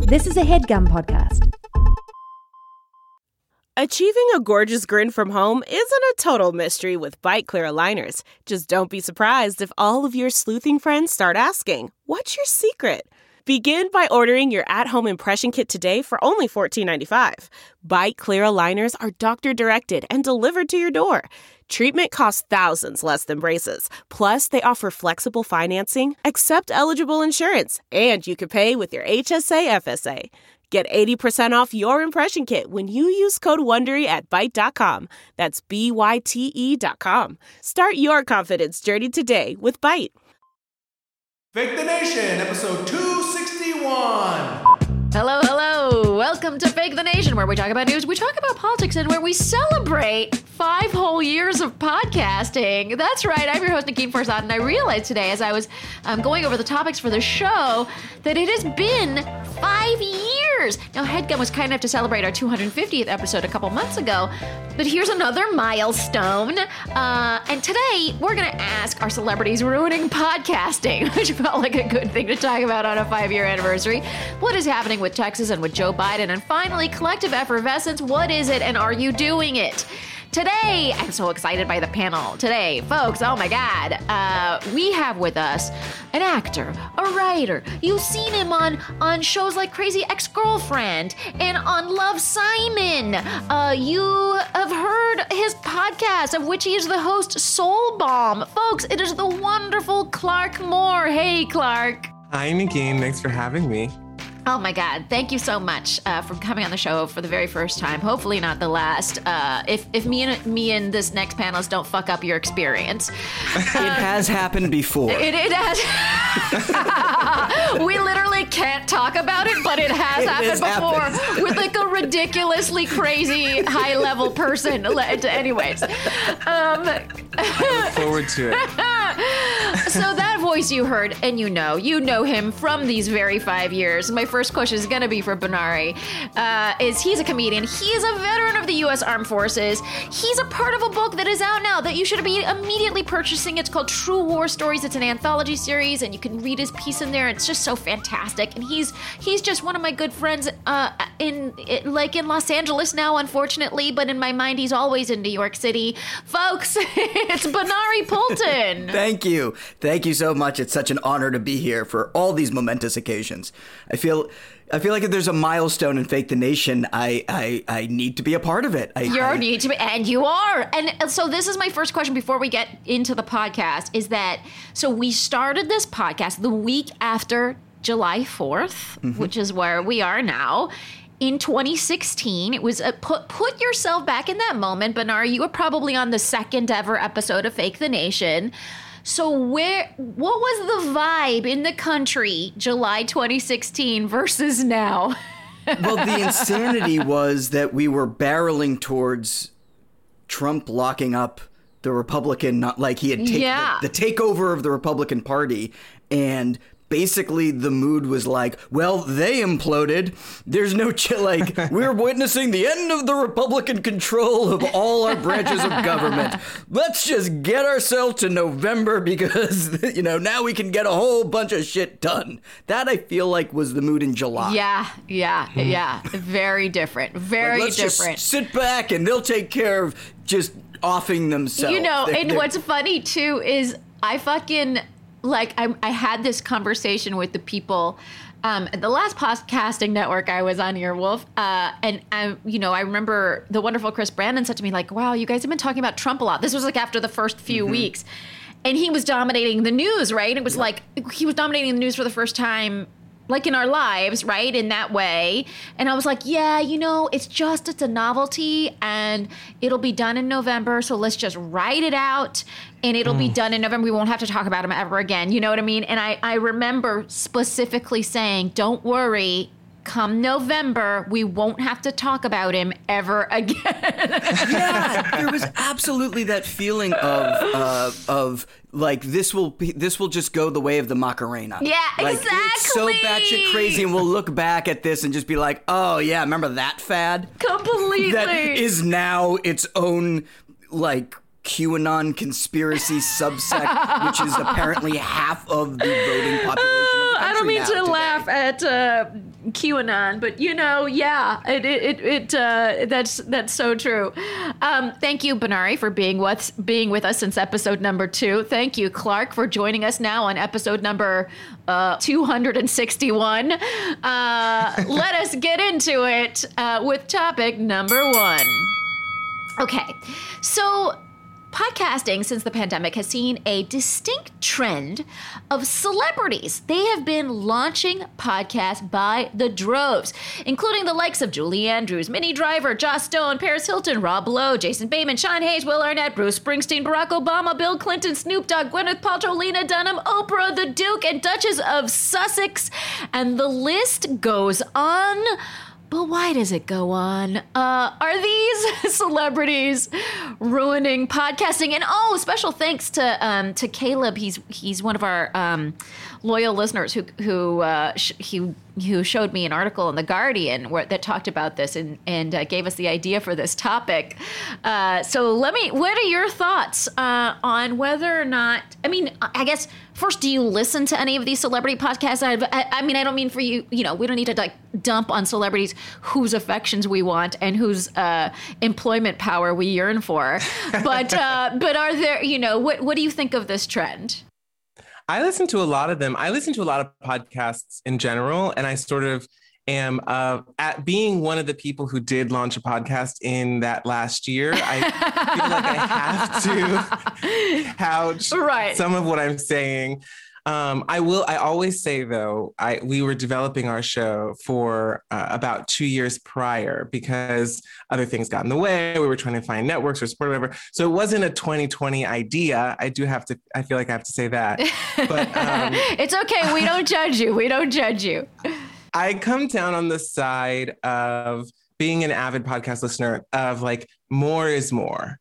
This is a HeadGum podcast. Achieving a gorgeous grin from home isn't a total mystery with Byte Clear aligners. Just don't be surprised if all of your sleuthing friends start asking, "What's your secret?" Begin by ordering your at-home impression kit today for only $14.95. Byte Clear aligners are doctor-directed and delivered to your door. Treatment costs thousands less than braces. Plus, they offer flexible financing, accept eligible insurance, and you can pay with your HSA FSA. Get 80% off your impression kit when you use code WONDERY at Byte.com. That's BYTE.com. Start your confidence journey today with Byte. Fake the Nation, episode 261. Hello, hello. Welcome to Fake the Nation, where we talk about news, we talk about politics, and where we celebrate 5 whole years of podcasting. That's right. I'm your host, Nikeen Farzad, and I realized today as I was going over the topics for the show that it has been 5 years. Now, HeadGum was kind enough to celebrate our 250th episode a couple months ago, but here's another milestone. And today, we're going to ask, are celebrities ruining podcasting? Which felt like a good thing to talk about on a 5-year anniversary. What is happening with Texas and with Joe Biden? And finally, collective effervescence. What is it, and are you doing it? Today, I'm so excited by the panel. Today, folks, oh my God, we have with us an actor, a writer. You've seen him on shows like Crazy Ex-Girlfriend and on Love, Simon. You have heard his podcast, of which he is the host, Soul Bomb. Folks, it is the wonderful Clark Moore. Hey, Clark. Hi, Nikeen. Thanks for having me. Oh my God! Thank you so much for coming on the show for the very first time. Hopefully not the last. If me and this next panelist don't fuck up your experience, it has happened before. It has. We literally can't talk about it, but it has happened before with like a ridiculously crazy high level person. Anyways, I look forward to it. So that voice you heard, and you know him from these very 5 years. My first question is going to be for Benari. He's a comedian. He is a veteran of the U.S. Armed Forces. He's a part of a book that is out now that you should be immediately purchasing. It's called True War Stories. It's an anthology series, and you can read his piece in there. It's just so fantastic. And he's just one of my good friends in Los Angeles now, unfortunately, but in my mind, he's always in New York City. Folks, it's Benari Poulton. Thank you. Thank you so much. It's such an honor to be here for all these momentous occasions. I feel like if there's a milestone in Fake the Nation, I need to be a part of it. You need to be, and you are. And so this is my first question before we get into the podcast, is that, so we started this podcast the week after July 4th, which is where we are now. In 2016, it was put yourself back in that moment, Benari. You were probably on the second ever episode of Fake the Nation. So what was the vibe in the country July 2016 versus now? Well, the insanity was that we were barreling towards Trump locking up the Republican, not like he had taken the takeover of the Republican Party, and basically the mood was like, well, they imploded. There's no we're witnessing the end of the Republican control of all our branches of government. Let's just get ourselves to November because, now we can get a whole bunch of shit done. That, I feel like, was the mood in July. Yeah. Very different. Let's different. Just sit back and they'll take care of just offing themselves. And what's funny too is I had this conversation with the people at the last podcasting network I was on, Earwolf, and I remember the wonderful Chris Brandon said to me, like, wow, you guys have been talking about Trump a lot. This was like after the first few weeks, and he was dominating the news, right? It was like he was dominating the news for the first time, like in our lives, right? In that way. And I was like, yeah, it's a novelty and it'll be done in November. So let's just write it out and it'll be done in November. We won't have to talk about him ever again. You know what I mean? And I remember specifically saying, don't worry, come November, we won't have to talk about him ever again. Yeah, there was absolutely that feeling of like this will just go the way of the Macarena. Yeah, like, exactly. It's so batshit crazy, and we'll look back at this and just be like, oh yeah, remember that fad? Completely. That is now its own like QAnon conspiracy subsect, which is apparently half of the voting population of the I don't mean to laugh at QAnon, but that's so true. Thank you, Benari, for being with us since episode number 2. Thank you, Clark, for joining us now on episode number 261. Let us get into it with topic number 1. Okay, so podcasting since the pandemic has seen a distinct trend of celebrities. They have been launching podcasts by the droves, including the likes of Julie Andrews, Minnie Driver, Joss Stone, Paris Hilton, Rob Lowe, Jason Bateman, Sean Hayes, Will Arnett, Bruce Springsteen, Barack Obama, Bill Clinton, Snoop Dogg, Gwyneth Paltrow, Lena Dunham, Oprah, the Duke, and Duchess of Sussex. And the list goes on. But why does it go on? Are these celebrities ruining podcasting? And special thanks to Caleb. He's one of our loyal listeners who showed me an article in The Guardian that talked about this and gave us the idea for this topic. So what are your thoughts on whether or not, I guess, first, do you listen to any of these celebrity podcasts? I don't mean for you, we don't need to dump on celebrities whose affections we want and whose employment power we yearn for. But are there, what do you think of this trend? I listen to a lot of them. I listen to a lot of podcasts in general, and I sort of am at being one of the people who did launch a podcast in that last year. I feel like I have to couch some of what I'm saying. I always say, though, we were developing our show for about 2 years prior because other things got in the way. We were trying to find networks or support, whatever. So it wasn't a 2020 idea. I feel like I have to say that. But it's okay. We don't judge you. We don't judge you. I come down on the side of being an avid podcast listener of like, more is more.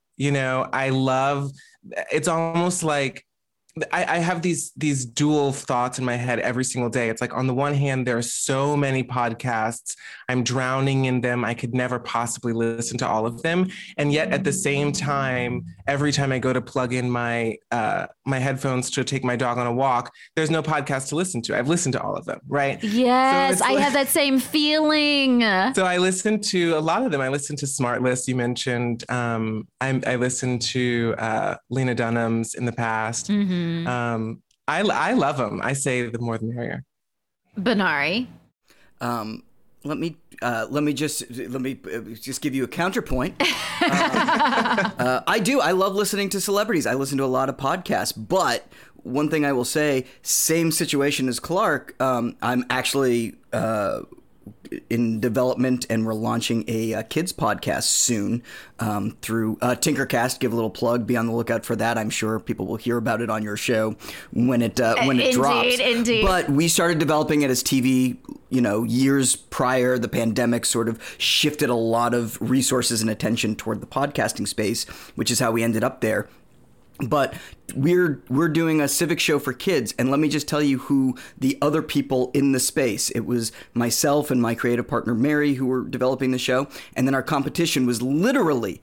It's almost like, I have these dual thoughts in my head every single day. It's like, on the one hand, there are so many podcasts. I'm drowning in them. I could never possibly listen to all of them. And yet at the same time, every time I go to plug in my headphones to take my dog on a walk, there's no podcast to listen to. I've listened to all of them, right? Yes, I have that same feeling. So I listen to a lot of them. I listen to SmartLess, you mentioned. I listened to Lena Dunham's in the past. Mm-hmm. I love them. I say the more the merrier. Benari. Let me just give you a counterpoint. I do. I love listening to celebrities. I listen to a lot of podcasts, but one thing I will say, same situation as Clark. I'm actually in development, and we're launching a kids podcast soon through Tinkercast. Give a little plug. Be on the lookout for that. I'm sure people will hear about it on your show when it drops. Indeed. But we started developing it as TV, years prior. The pandemic sort of shifted a lot of resources and attention toward the podcasting space, which is how we ended up there. But we're doing a civic show for kids, and let me just tell you who the other people in the space. It was myself and my creative partner Mary who were developing the show, and then our competition was literally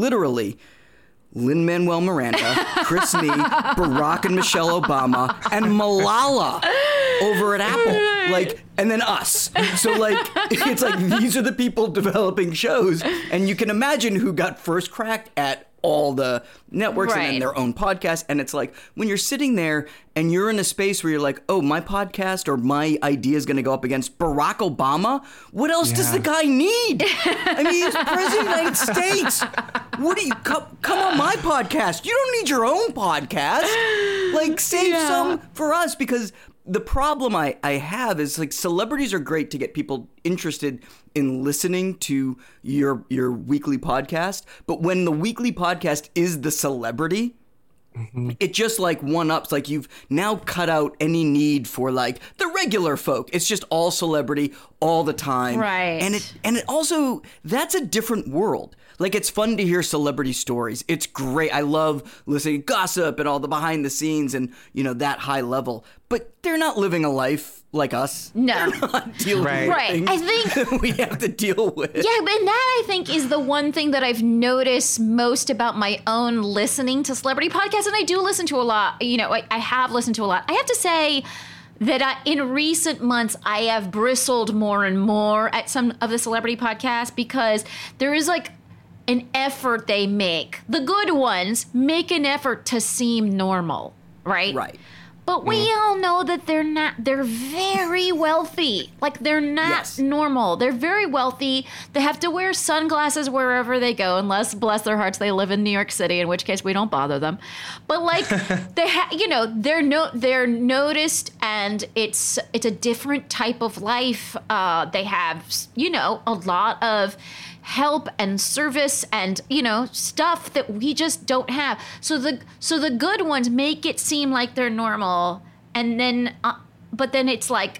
Lin-Manuel Miranda, Chris Nee, Barack and Michelle Obama, and Malala over at Apple. And then us. So it's like these are the people developing shows, and you can imagine who got first crack at all the networks and then their own podcasts. And it's like, when you're sitting there and you're in a space where you're like, oh, my podcast or my idea is going to go up against Barack Obama. What else does the guy need? I mean, he's president of the United States. What do you come on my podcast? You don't need your own podcast. Save some for us, because the problem I have is celebrities are great to get people interested in listening to your weekly podcast. But when the weekly podcast is the celebrity, it just one-ups. You've now cut out any need for the regular folk. It's just all celebrity all the time. Right. And it also, that's a different world. It's fun to hear celebrity stories. It's great. I love listening to gossip and all the behind the scenes and, that high level. But they're not living a life like us. No. They're not dealing with things I think we have to deal with. Yeah, and that I think is the one thing that I've noticed most about my own listening to celebrity podcasts. And I do listen to a lot. I have listened to a lot. I have to say that in recent months, I have bristled more and more at some of the celebrity podcasts because there is like an effort they make. The good ones make an effort to seem normal, right? Right. But we all know that they're not. They're very wealthy. Like, they're not normal. They're very wealthy. They have to wear sunglasses wherever they go, unless, bless their hearts, they live in New York City, in which case we don't bother them. But like, they're noticed, and it's a different type of life. They have, a lot of help and service and stuff that we just don't have. So the good ones make it seem like they're normal, and then but then it's like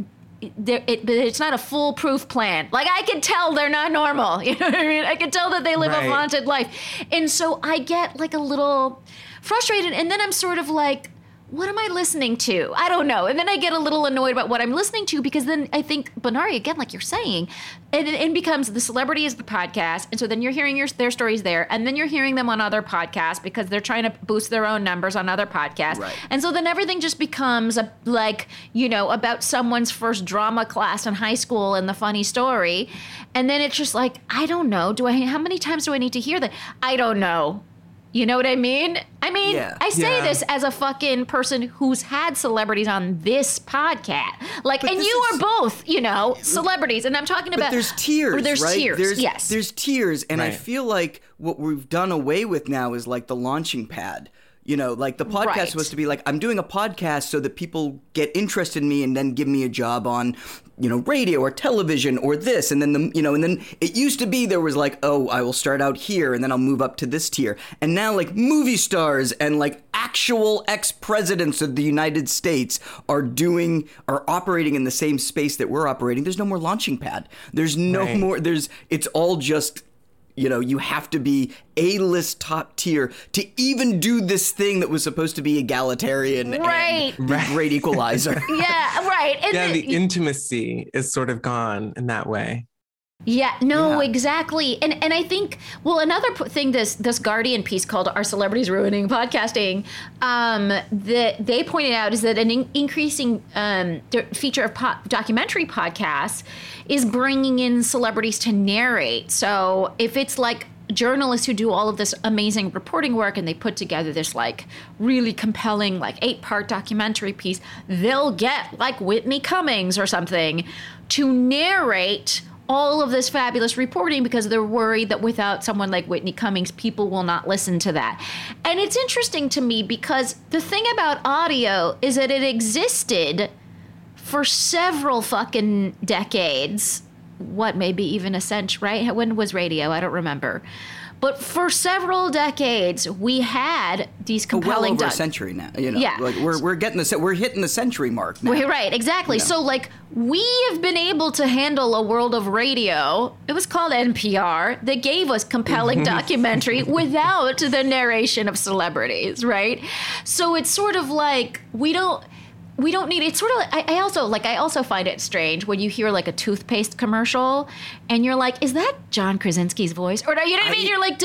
it's not a foolproof plan. Like, I can tell they're not normal. You know what I mean? I can tell that they live a vaunted life, and so I get like a little frustrated, and then I'm sort of like, what am I listening to? I don't know. And then I get a little annoyed about what I'm listening to, because then I think, Bonari, again, like you're saying, it becomes the celebrity is the podcast. And so then you're hearing their stories there. And then you're hearing them on other podcasts because they're trying to boost their own numbers on other podcasts. Right. And so then everything just becomes about someone's first drama class in high school and the funny story. And then it's just like, I don't know. How many times do I need to hear that? I don't know. You know what I mean? I say this as a fucking person who's had celebrities on this podcast. Like, but and you are both, celebrities. And I'm talking about... But there's tiers, there's right? Tiers, yes. There's tiers. And I feel like what we've done away with now is like the launching pad. Like the podcast was to be like, I'm doing a podcast so that people get interested in me and then give me a job on, radio or television or this. And then, and then it used to be there was like, oh, I will start out here and then I'll move up to this tier. And now like movie stars and like actual ex-presidents of the United States are operating in the same space that we're operating. There's no more launching pad. There's no more, it's all just... you have to be A-list top tier to even do this thing that was supposed to be egalitarian and the great equalizer. Yeah, right. And the intimacy is sort of gone in that way. Yeah, no, exactly. And I think, another thing, this Guardian piece called Are Celebrities Ruining Podcasting, that they pointed out is that an increasing feature of documentary podcasts is bringing in celebrities to narrate. So if it's like journalists who do all of this amazing reporting work and they put together this like really compelling like 8-part documentary piece, they'll get like Whitney Cummings or something to narrate all of this fabulous reporting because they're worried that without someone like Whitney Cummings, people will not listen to that. And it's interesting to me because the thing about audio is that it existed for several fucking decades. Maybe even a century, right? When was radio? I don't remember. But for several decades, we had these compelling... Well over a century now, Yeah. Like we're hitting the century mark now. Right, exactly. So like we have been able to handle a world of radio. It was called NPR. That gave us compelling documentary without the narration of celebrities, right? So it's sort of like we don't need, it's sort of, I also find it strange when you hear like a toothpaste commercial and you're like, is that John Krasinski's voice? Or you know what I mean? You're like,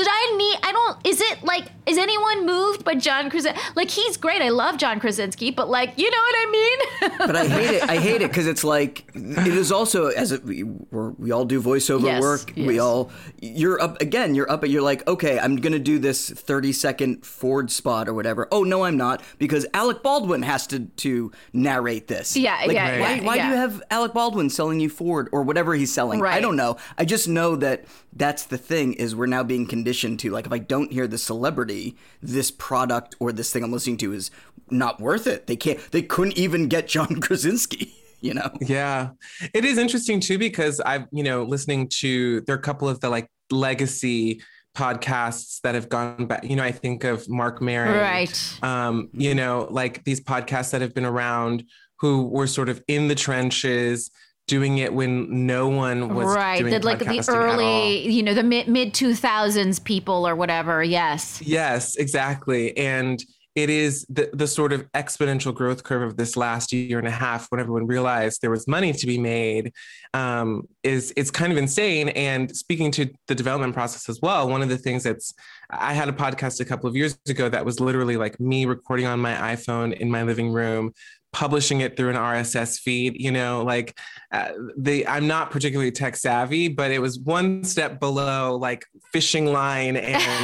is anyone moved by John Krasinski? Like, he's great. I love John Krasinski, but like, you know what I mean? But I hate it because it's like, it is also, we all do voiceover work. Yes. You're like, okay, I'm going to do this 30-second Ford spot or whatever. Oh, no, I'm not, because Alec Baldwin has to narrate this. Why do you have Alec Baldwin selling you Ford or whatever he's selling? Right. I don't know. I just know that that's the thing, is we're now being conditioned to, like, if I don't hear the celebrity, this product or this thing I'm listening to is not worth it. They couldn't even get John Krasinski. Yeah. It is interesting too, because I've, listening to, there are a couple of the like legacy podcasts that have gone back. I think of Mark Maron, right? Like these podcasts that have been around who were sort of in the trenches doing it when no one was doing like the early, the mid 2000s people or whatever. Yes, exactly. And it is the sort of exponential growth curve of this last year and a half, when everyone realized there was money to be made, it's kind of insane. And speaking to the development process as well, one of the things I had a podcast a couple of years ago that was literally like me recording on my iPhone in my living room, publishing it through an RSS feed, like I'm not particularly tech savvy, but it was one step below like fishing line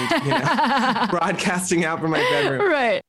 and broadcasting out from my bedroom. Right.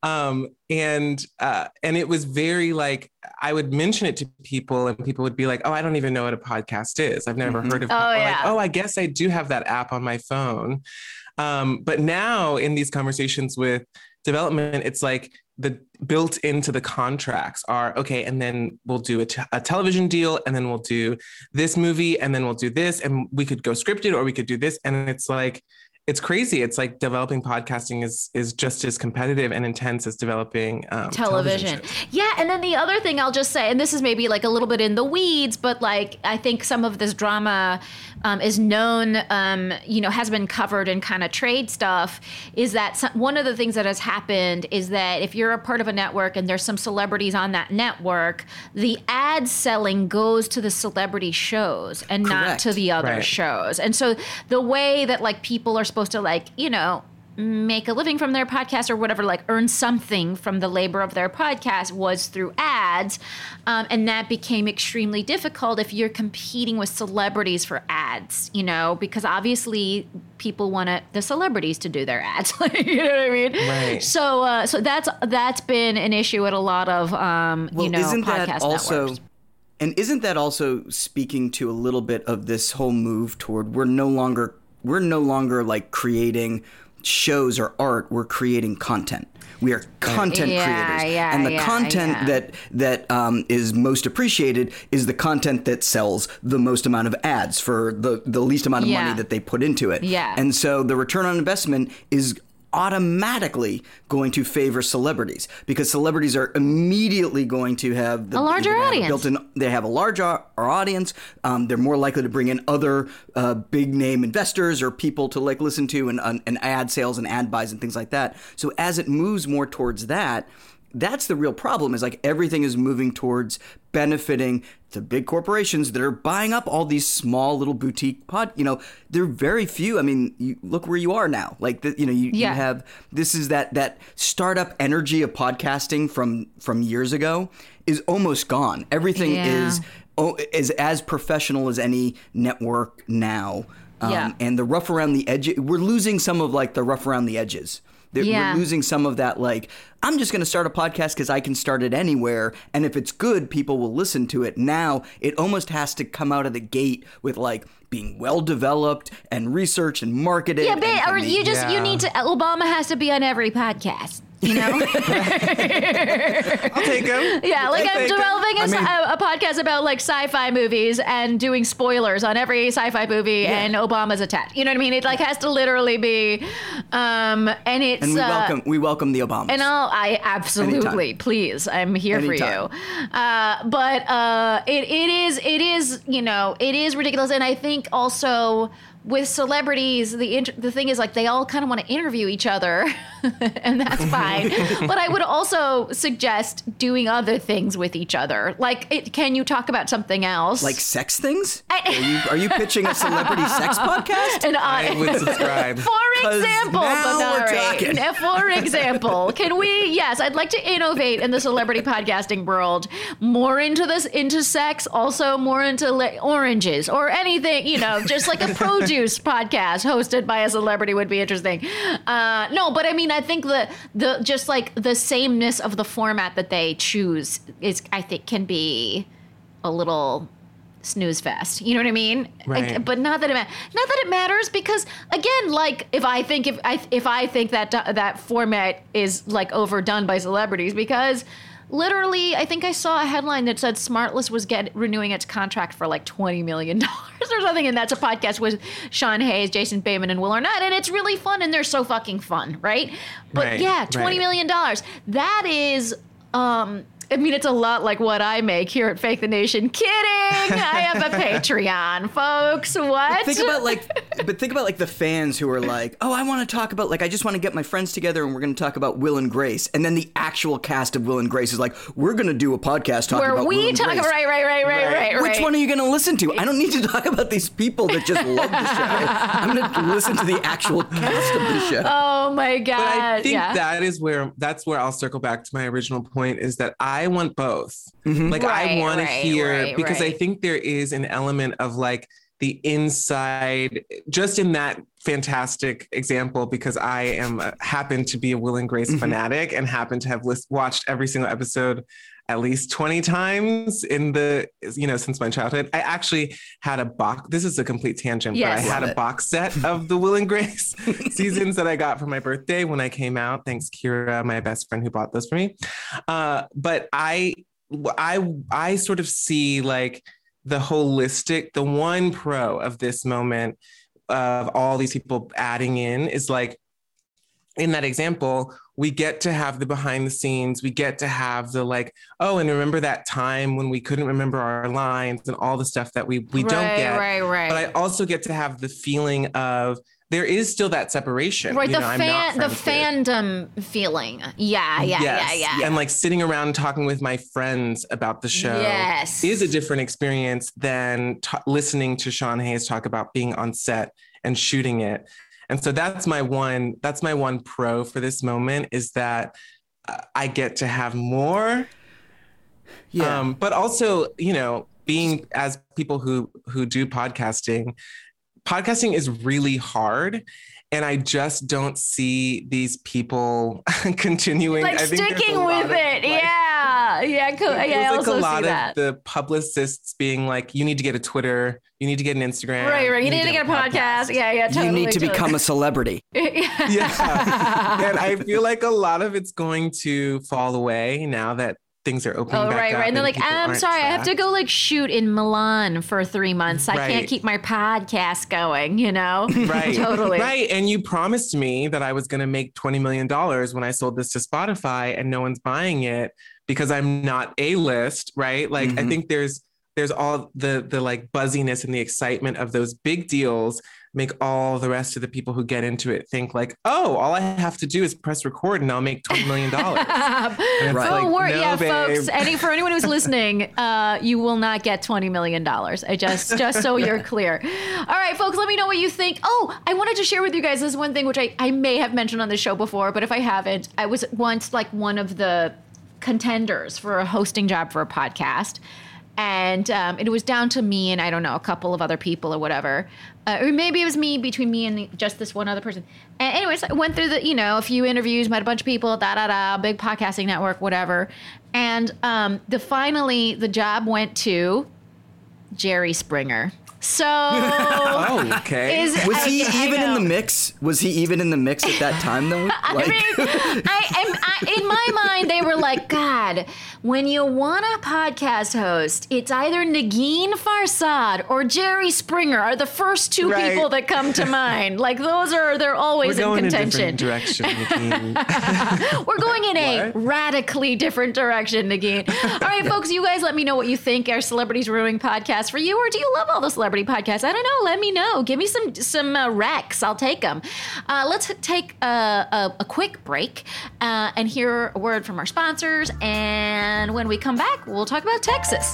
And it was very like, I would mention it to people and people would be like, oh, I don't even know what a podcast is. I've never heard of it. Like, oh, I guess I do have that app on my phone. But now in these conversations with development, it's like the built into the contracts are, okay, and then we'll do a television deal, and then we'll do this movie, and then we'll do this, and we could go scripted, or we could do this. And it's like, it's crazy. It's like developing podcasting is just as competitive and intense as developing television. Yeah. And then the other thing I'll just say, and this is maybe like a little bit in the weeds, but like, I think some of this drama is known, has been covered in kind of trade stuff, is that one of the things that has happened is that if you're a part of a network and there's some celebrities on that network, the ad selling goes to the celebrity shows and not to the other shows. And so the way that like people are supposed to like, make a living from their podcast or whatever, like earn something from the labor of their podcast was through ads. And that became extremely difficult if you're competing with celebrities for ads, because obviously people want the celebrities to do their ads. You know what I mean? Right. So that's been an issue at a lot of, podcast networks. And isn't that also speaking to a little bit of this whole move toward we're no longer like creating shows or art, we're creating content. We are content creators. And the content that is most appreciated is the content that sells the most amount of ads for the least amount of money that they put into it. Yeah. And so the return on investment is automatically going to favor celebrities because celebrities are immediately going to have a larger audience. They have a larger audience. They're more likely to bring in other big name investors or people to like listen to and ad sales and ad buys and things like that. So as it moves more towards that, that's the real problem is like everything is moving towards benefiting the big corporations that are buying up all these small little boutique they're very few. I mean, you look where you are now. Like, you have, this is that startup energy of podcasting from years ago is almost gone. Everything is as professional as any network now. And the rough around the edge, we're losing some of like the rough around the edges. We're losing some of that, like, I'm just going to start a podcast because I can start it anywhere. And if it's good, people will listen to it. Now, it almost has to come out of the gate with, like, being well-developed and researched and marketed. Yeah, you need to, Obama has to be on every podcast. I'll take him. Yeah, like I'm developing a podcast about like sci-fi movies and doing spoilers on every sci-fi movie, and Obama's attached. You know what I mean? It like has to literally be, and it's and we welcome the Obamas. And I absolutely anytime. Please, I'm here anytime. For you. But it is ridiculous, and I think also. With celebrities, the thing is like they all kind of want to interview each other, and that's fine. But I would also suggest doing other things with each other. Like, can you talk about something else? Like sex things? Are you pitching a celebrity sex podcast? And I would subscribe. For example, can we? Yes, I'd like to innovate in the celebrity podcasting world. More into sex, also more into oranges or anything. Just like a produce podcast hosted by a celebrity would be interesting. No, but I mean, I think the just like the sameness of the format that they choose is, I think, can be a little snooze fest. You know what I mean? Right. But not that it matters because again, like if I think that format is like overdone by celebrities because. Literally, I think I saw a headline that said Smartless was renewing its contract for like $20 million or something, and that's a podcast with Sean Hayes, Jason Bateman, and Will Arnett, and it's really fun, and they're so fucking fun, right? But $20 million. That is... I mean, it's a lot like what I make here at Fake the Nation. Kidding! I have a Patreon, folks. What? Think about the fans who are like, oh, I want to talk about, like, I just want to get my friends together and we're going to talk about Will and Grace. And then the actual cast of Will and Grace is like, we're going to do a podcast talking about Will and Grace. Right. Which one are you going to listen to? I don't need to talk about these people that just love the show. I'm going to listen to the actual cast of the show. Oh, my God. But I think that's where I'll circle back to my original point is that I I want both. Mm-hmm. Like I want to hear, because I think there is an element of like the inside, just in that fantastic example, because I happen to be a Will and Grace fanatic and happen to have watched every single episode at least 20 times since my childhood. I actually had a box. This is a complete tangent, but I had a box set of the Will and Grace seasons that I got for my birthday when I came out. Thanks, Kira, my best friend who bought those for me. But I sort of see like the one pro of this moment of all these people adding in is like, in that example, we get to have the behind the scenes. We get to have the like, oh, and remember that time when we couldn't remember our lines and all the stuff that we don't get. Right. But I also get to have the feeling of there is still that separation. Right, the fandom feeling. Yeah. And like sitting around talking with my friends about the show is a different experience than listening to Sean Hayes talk about being on set and shooting it. And so that's my one pro for this moment, is that I get to have more. Yeah. But also, being as people who do podcasting is really hard. And I just don't see these people continuing. Like sticking with it. I also see that. The publicists being like, you need to get a Twitter, you need to get an Instagram. Right. You need to get a podcast. Yeah, totally. You need to become a celebrity. Yeah. And I feel like a lot of it's going to fall away now that things are opening back up. And they're like, I'm sorry, I have to go like shoot in Milan for 3 months. I can't keep my podcast going, Right. Totally. Right. And you promised me that I was going to make $20 million when I sold this to Spotify, and no one's buying it because I'm not A-list, right? Like, I think there's all the like buzziness and the excitement of those big deals make all the rest of the people who get into it think like, oh, all I have to do is press record and I'll make $20 million. Folks, for anyone who's listening, you will not get $20 million. Just so you're clear. All right, folks, let me know what you think. Oh, I wanted to share with you guys this one thing, which I may have mentioned on the show before, but if I haven't, I was once like one of the contenders for a hosting job for a podcast. And it was down to me and I don't know, a couple of other people or whatever. Or maybe it was between me and just this one other person. And anyways, I went through a few interviews, met a bunch of people, big podcasting network, whatever. And finally the job went to Jerry Springer. So, okay. Was he even in the mix? Was he even in the mix at that time, though? In my mind, they were like, God, when you want a podcast host, it's either Negin Farsad or Jerry Springer are the first two people that come to mind. Like they're always in contention. We're going in a different direction, Negin. We're going in a radically different direction, Negin. All right, folks, you guys let me know what you think. Are Celebrities Ruining podcasts for you, or do you love all the celebrity podcasts? I don't know. Let me know. Give me some recs. I'll take them. Let's take a quick break and hear a word from our sponsors. And when we come back, we'll talk about Texas.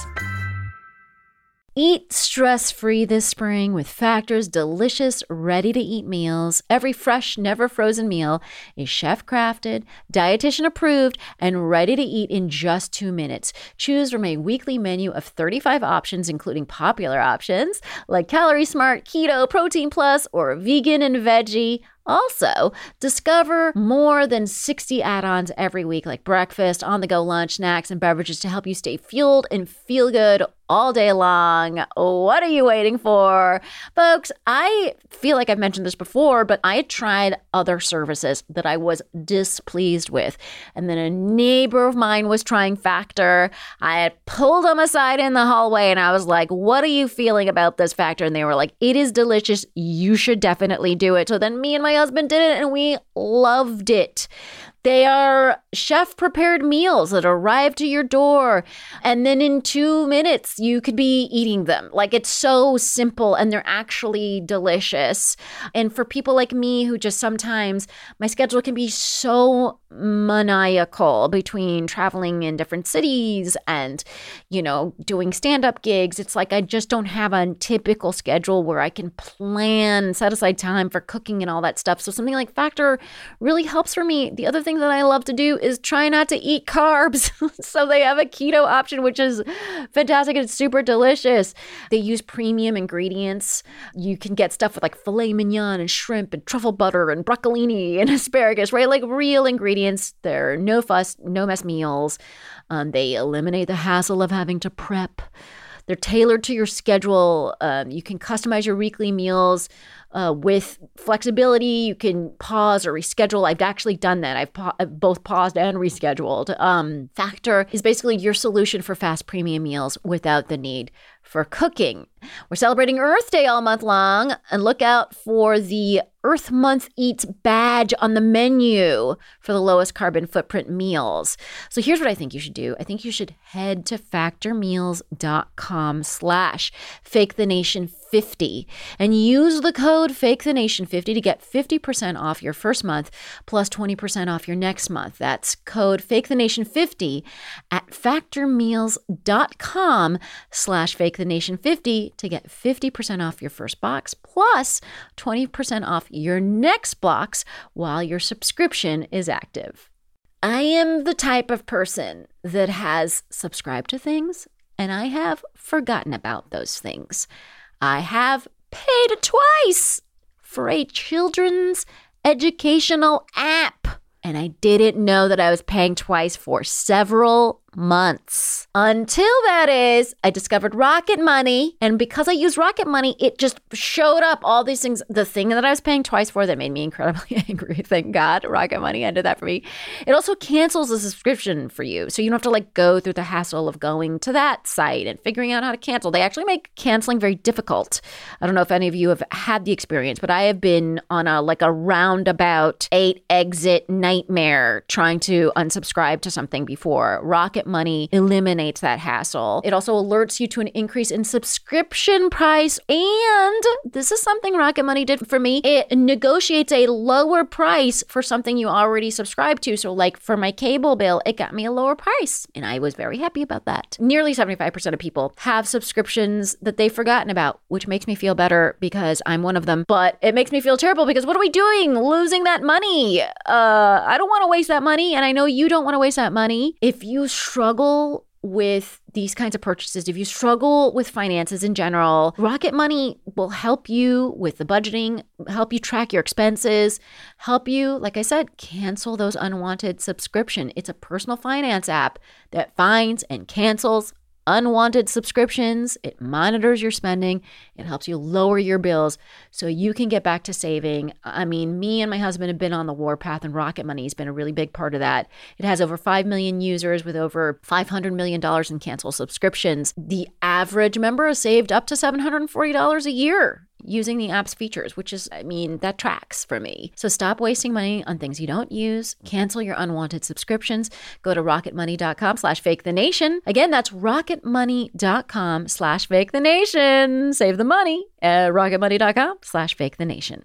Eat stress-free this spring with Factor's delicious, ready-to-eat meals. Every fresh, never-frozen meal is chef-crafted, dietitian-approved, and ready to eat in just 2 minutes. Choose from a weekly menu of 35 options, including popular options like Calorie Smart, Keto, Protein Plus, or Vegan and Veggie. Also, discover more than 60 add-ons every week, like breakfast, on-the-go lunch, snacks, and beverages to help you stay fueled and feel good all day long. What are you waiting for? Folks, I feel like I've mentioned this before, but I had tried other services that I was displeased with. And then a neighbor of mine was trying Factor. I had pulled them aside in the hallway and I was like, what are you feeling about this Factor? And they were like, it is delicious. You should definitely do it. So then me and my husband did it and we loved it. They are chef-prepared meals that arrive to your door, and then in 2 minutes, you could be eating them. Like, it's so simple, and they're actually delicious. And for people like me who just sometimes, my schedule can be so maniacal between traveling in different cities and, doing stand-up gigs. It's like I just don't have a typical schedule where I can plan, set aside time for cooking and all that stuff. So something like Factor really helps for me. The other thing thing that I love to do is try not to eat carbs. So they have a keto option, which is fantastic. It's super delicious. They use premium ingredients. You can get stuff with like filet mignon and shrimp and truffle butter and broccolini and asparagus, right? Like real ingredients. They're no fuss, no mess meals. They eliminate the hassle of having to prep. They're tailored to your schedule. You can customize your weekly meals with flexibility. You can pause or reschedule. I've actually done that. I've both paused and rescheduled. Factor is basically your solution for fast premium meals without the need for cooking. We're celebrating Earth Day all month long, and look out for the Earth Month Eats badge on the menu for the lowest carbon footprint meals. So here's what I think you should do. I think you should head to factormeals.com/fakethenation50 and use the code fakethenation50 to get 50% off your first month plus 20% off your next month. That's code fakethenation50 at factormeals.com/fakethenation50 to get 50% off your first box plus 20% off your next box while your subscription is active. I am the type of person that has subscribed to things and I have forgotten about those things. I have paid twice for a children's educational app, and I didn't know that I was paying twice for several months. Until that is, I discovered Rocket Money. And because I use Rocket Money, it just showed up all these things. The thing that I was paying twice for that made me incredibly angry. Thank God Rocket Money ended that for me. It also cancels the subscription for you. So you don't have to like go through the hassle of going to that site and figuring out how to cancel. They actually make canceling very difficult. I don't know if any of you have had the experience, but I have been on a roundabout 8-exit nightmare trying to unsubscribe to something before. Rocket Money eliminates that hassle. It also alerts you to an increase in subscription price. And this is something Rocket Money did for me. It negotiates a lower price for something you already subscribe to. So like for my cable bill, it got me a lower price. And I was very happy about that. Nearly 75% of people have subscriptions that they've forgotten about, which makes me feel better because I'm one of them. But it makes me feel terrible because what are we doing? Losing that money. I don't want to waste that money. And I know you don't want to waste that money. If you struggle with these kinds of purchases, if you struggle with finances in general, Rocket Money will help you with the budgeting, help you track your expenses, help you, like I said, cancel those unwanted subscriptions. It's a personal finance app that finds and cancels unwanted subscriptions. It monitors your spending. It helps you lower your bills so you can get back to saving. I mean, me and my husband have been on the warpath, and Rocket Money has been a really big part of that. It has over 5 million users with over $500 million in canceled subscriptions. The average member has saved up to $740 a year using the app's features, which is, I mean, that tracks for me. So stop wasting money on things you don't use. Cancel your unwanted subscriptions. Go to rocketmoney.com/fakethenation. Again, that's rocketmoney.com/fakethenation. Save the money at rocketmoney.com/fakethenation.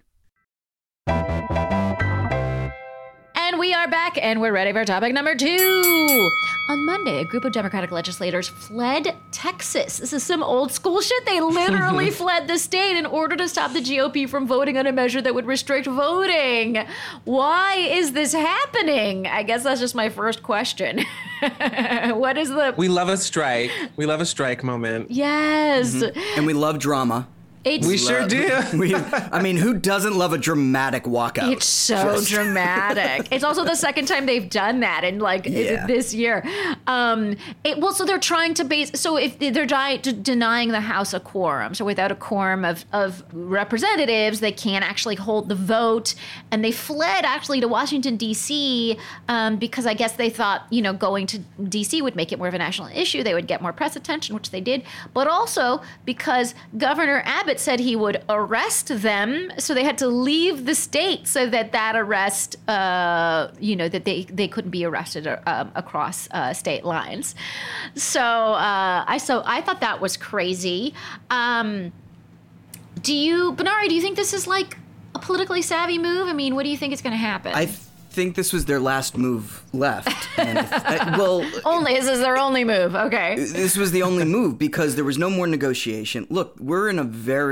And we are back, and we're ready for topic number 2. On Monday, a group of Democratic legislators fled Texas. This is some old school shit. They literally fled the state in order to stop the GOP from voting on a measure that would restrict voting. Why is this happening? I guess that's just my first question. What is the... We love a strike. We love a strike moment. Yes. Mm-hmm. And we love drama. We sure do. I mean, who doesn't love a dramatic walkout? It's so dramatic. It's also the second time they've done that in this year. So they're trying to so if they're denying the House a quorum. So without a quorum of representatives, they can't actually hold the vote. And they fled actually to Washington, D.C. Because I guess they thought, going to D.C. would make it more of a national issue. They would get more press attention, which they did. But also because Governor Abbott said he would arrest them, so they had to leave the state so that arrest, that they couldn't be arrested across state lines. So I thought that was crazy. Benari, do you think this is like a politically savvy move? I mean, what do you think is going to happen? I think this was their last move left. And this is their only move. Okay. This was the only move because there was no more negotiation. Look, we're in a very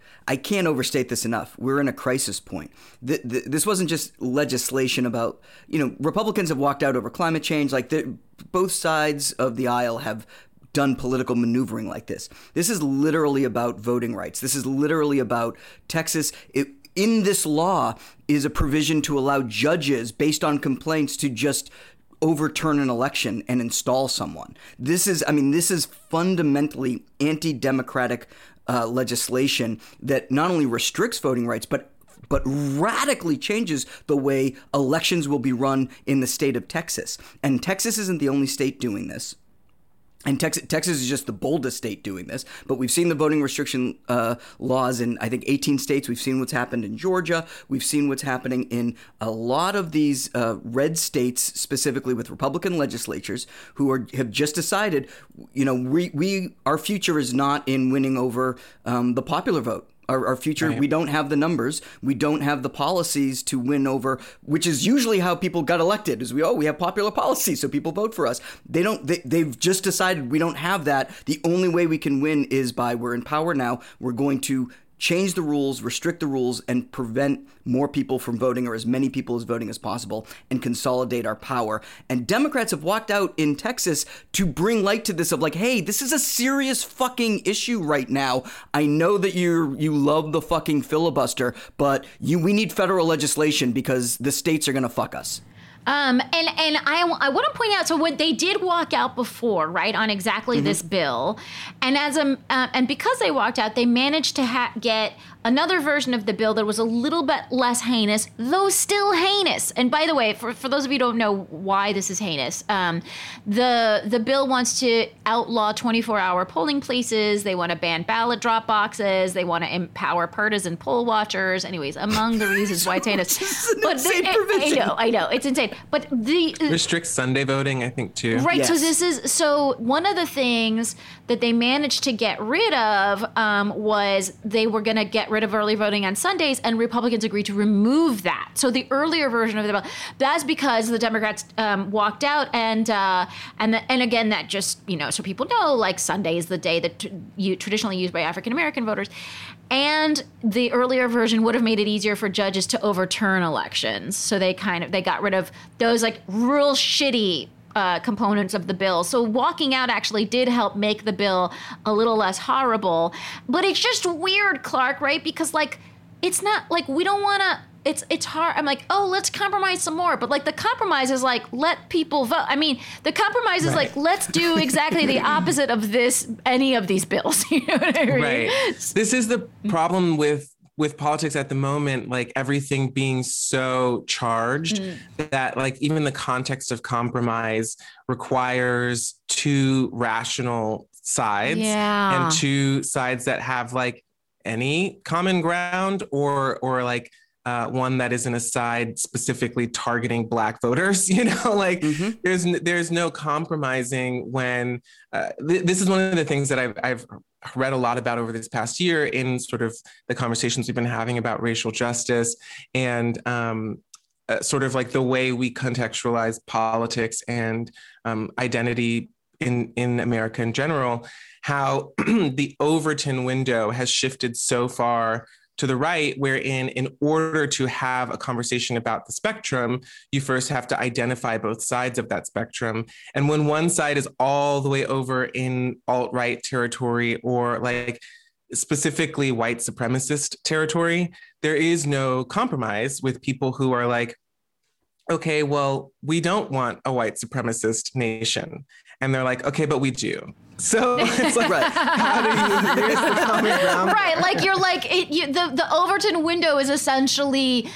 I can't overstate this enough. We're in a crisis point. This wasn't just legislation about, Republicans have walked out over climate change. Like both sides of the aisle have done political maneuvering like this. This is literally about voting rights. This is literally about Texas. In this law is a provision to allow judges, based on complaints, to just overturn an election and install someone. This is fundamentally anti-democratic legislation that not only restricts voting rights, but radically changes the way elections will be run in the state of Texas. And Texas isn't the only state doing this. And Texas is just the boldest state doing this. But we've seen the voting restriction laws in, I think, 18 states. We've seen what's happened in Georgia. We've seen what's happening in a lot of these red states, specifically with Republican legislatures, who have just decided, our future is not in winning over the popular vote. Our future, right. We don't have the numbers. We don't have the policies to win over, which is usually how people got elected, is we have popular policies, so people vote for us. They've just decided we don't have that. The only way we can win is by, we're in power now, we're going to change the rules, restrict the rules, and prevent more people from voting, or as many people as voting as possible, and consolidate our power. And Democrats have walked out in Texas to bring light to this of like, hey, this is a serious fucking issue right now. I know that you love the fucking filibuster, but we need federal legislation because the states are going to fuck us. And I want to point out, so what they did walk out before, right, on exactly this bill, and and because they walked out, they managed to get another version of the bill that was a little bit less heinous, though still heinous. And by the way, for those of you who don't know why this is heinous, the bill wants to outlaw 24-hour polling places. They want to ban ballot drop boxes. They want to empower partisan poll watchers. Anyways, among the reasons why it's heinous. But I know, it's insane. But restricts Sunday voting, I think, too. Right. Yes. So one of the things that they managed to get rid of was they were going to get rid of early voting on Sundays, and Republicans agreed to remove that. So the earlier version of the bill, that's because the Democrats walked out, and again, that just, so people know, like, Sunday is the day that traditionally used by African American voters. And the earlier version would have made it easier for judges to overturn elections. So they got rid of those like real shitty components of the bill. So walking out actually did help make the bill a little less horrible. But it's just weird, Clark, right? Because like, it's not like we don't want to. It's hard. I'm like, oh, let's compromise some more. But like the compromise is like, let people vote. I mean, the compromise is like, let's do exactly the opposite of any of these bills. You know what I mean? Right. This is the problem with politics at the moment, like everything being so charged that like even the context of compromise requires two rational sides and two sides that have like any common ground or like one that isn't a side specifically targeting Black voters, there's no compromising when this is one of the things that I've read a lot about over this past year in sort of the conversations we've been having about racial justice and sort of like the way we contextualize politics and identity in America in general, how the Overton window has shifted so far to the right, wherein in order to have a conversation about the spectrum, you first have to identify both sides of that spectrum. And when one side is all the way over in alt-right territory or like specifically white supremacist territory, there is no compromise with people who are like, okay, well, we don't want a white supremacist nation. And they're like, okay, but we do. So it's like, how do you, there's the common ground. Right, like you're like, the Overton window is essentially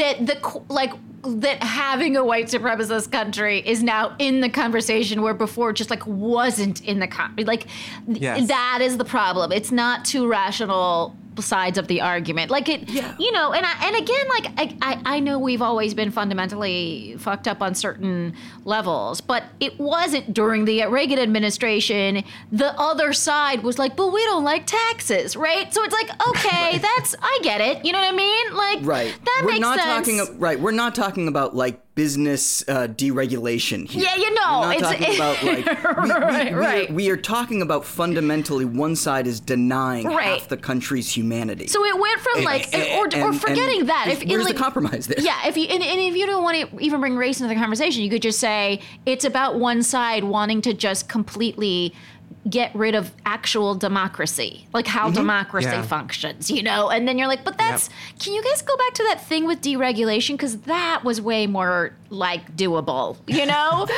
that having a white supremacist country is now in the conversation where before just like wasn't in the that is the problem. It's not two rational sides of the argument. Like it, and again, like I know we've always been fundamentally fucked up on certain levels, but it wasn't during the Reagan administration. The other side was like, but we don't like taxes, right? So it's like, okay, I get it. You know what I mean? Like, that makes sense. We're not talking about like business deregulation here. Yeah, you know. We're not talking about right. We are talking about fundamentally one side is denying half the country's humanity. So it went from or forgetting that. Where's the compromise there? Yeah, if you don't want to even bring race into the conversation, you could just say it's about one side wanting to just completely get rid of actual democracy, like how democracy functions, you know? And then you're like, but that's, can you guys go back to that thing with deregulation? Because that was way more like doable, you know?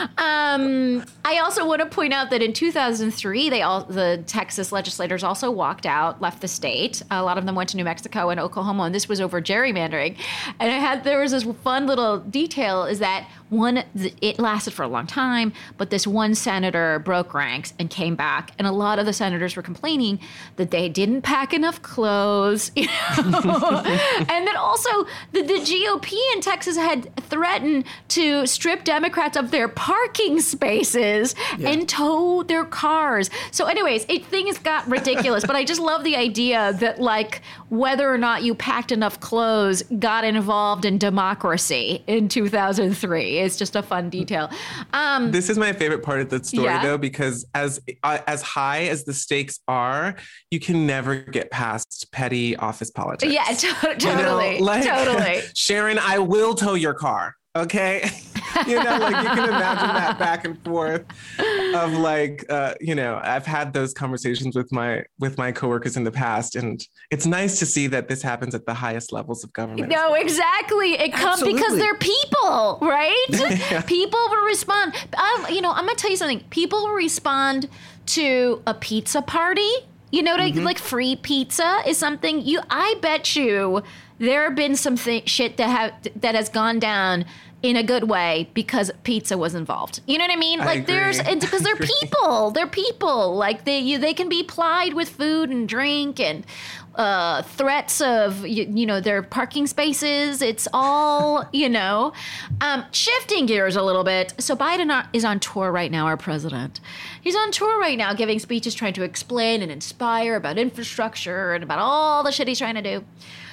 I also want to point out that in 2003, the Texas legislators also walked out, left the state. A lot of them went to New Mexico and Oklahoma, and this was over gerrymandering. And there was this fun little detail is that it lasted for a long time, but this one senator broke ranks and came back, and a lot of the senators were complaining that they didn't pack enough clothes, you know? And then also the GOP in Texas had threatened to strip Democrats of their parking spaces and tow their cars. So anyways, things got ridiculous, but I just love the idea that like whether or not you packed enough clothes got involved in democracy in 2003. It's just a fun detail. This is my favorite part of the story, though, because as high as the stakes are, you can never get past petty office politics. Yeah, totally. You know, totally. Sharon, I will tow your car. Okay. You know, like you can imagine that back and forth of like, you know, I've had those conversations with my coworkers in the past, and it's nice to see that this happens at the highest levels of government. No, exactly. It comes because they're people, right? People will respond. You know, I'm going to tell you something. People will respond to a pizza party. You know, like free pizza is something I bet you there have been some shit that has gone down in a good way because pizza was involved. You know what I mean? Like because they're people. They're people. Like they can be plied with food and drink and threats of you know their parking spaces. It's all you know. Shifting gears a little bit. So Biden is on tour right now. Our president, he's on tour right now, giving speeches, trying to explain and inspire about infrastructure and about all the shit he's trying to do.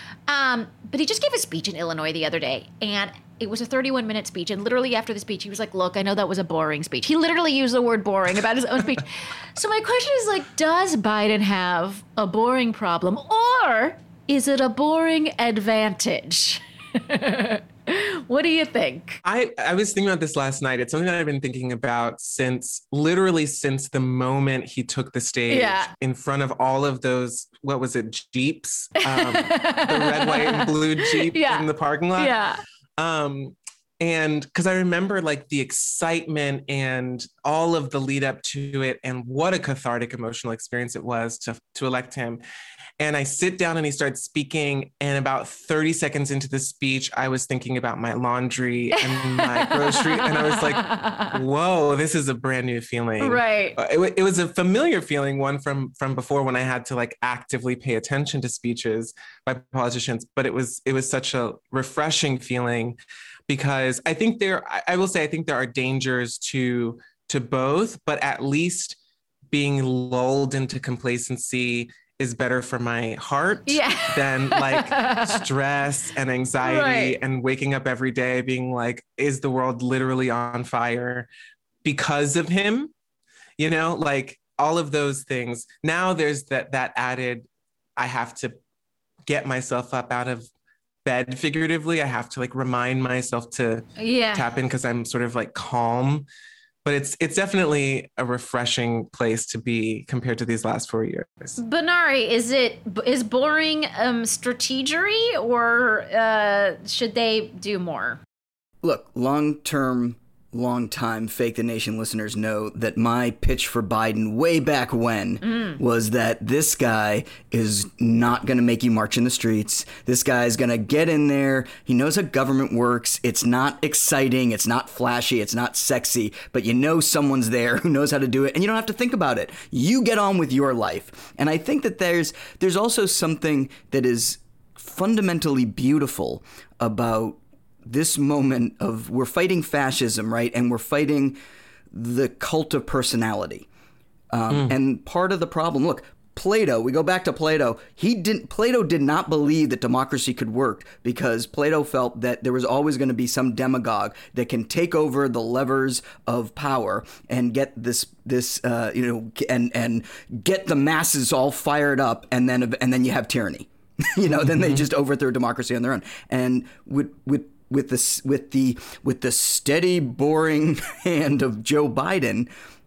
But he just gave a speech in Illinois the other day, and it was a 31-minute speech. And literally after the speech, he was like, look, I know that was a boring speech. He literally used the word boring about his own speech. So my question is like, does Biden have a boring problem, or is it a boring advantage? What do you think? I was thinking about this last night. It's something that I've been thinking about since the moment he took the stage in front of all of those, what was it, Jeeps? The red, white, and blue Jeep in the parking lot. Yeah. And because I remember like the excitement and all of the lead up to it, and what a cathartic emotional experience it was to elect him. And I sit down and he starts speaking, and about 30 seconds into the speech, I was thinking about my laundry and my grocery, and I was like, whoa, this is a brand new feeling. Right. It was a familiar feeling, one from before when I had to like actively pay attention to speeches by politicians, but it was such a refreshing feeling, because I think there are dangers to both, but at least being lulled into complacency is better for my heart than like stress and anxiety and waking up every day being like, is the world literally on fire because of him? You know, like all of those things. Now there's that added, I have to get myself up out of bed figuratively. I have to like remind myself to tap in because I'm sort of like calm. But it's definitely a refreshing place to be compared to these last 4 years. Benari, is boring strategery, or should they do more? Look, long-time Fake the Nation listeners know that my pitch for Biden way back when was that this guy is not going to make you march in the streets. This guy is going to get in there. He knows how government works. It's not exciting. It's not flashy. It's not sexy. But you know someone's there who knows how to do it, and you don't have to think about it. You get on with your life. And I think that there's also something that is fundamentally beautiful about this moment of we're fighting fascism, right? And we're fighting the cult of personality. And part of the problem, look, Plato, we go back to Plato. Plato did not believe that democracy could work because Plato felt that there was always going to be some demagogue that can take over the levers of power and get and get the masses all fired up, and then you have tyranny. Then they just overthrow democracy on their own. And with the steady, boring hand of Joe Biden,